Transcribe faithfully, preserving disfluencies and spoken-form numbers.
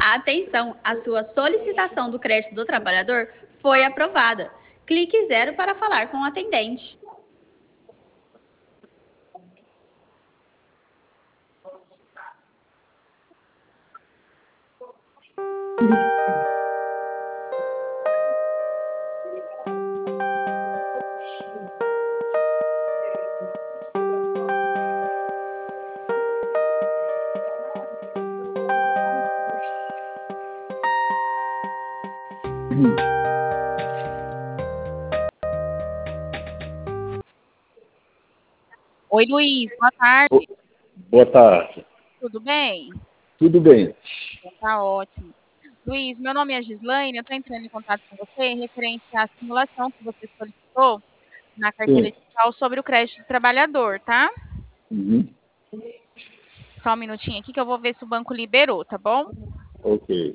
Atenção, a sua solicitação do crédito do trabalhador foi aprovada. Clique zero para falar com o atendente. Oi, Luiz, boa tarde. Boa tarde. Tudo bem? Tudo bem. Tá ótimo. Luiz, meu nome é Gislaine, eu estou entrando em contato com você referente à simulação que você solicitou na carteira Sim. digital sobre o crédito do trabalhador, tá? Uhum. Só um minutinho aqui que eu vou ver se o banco liberou, tá bom? Ok.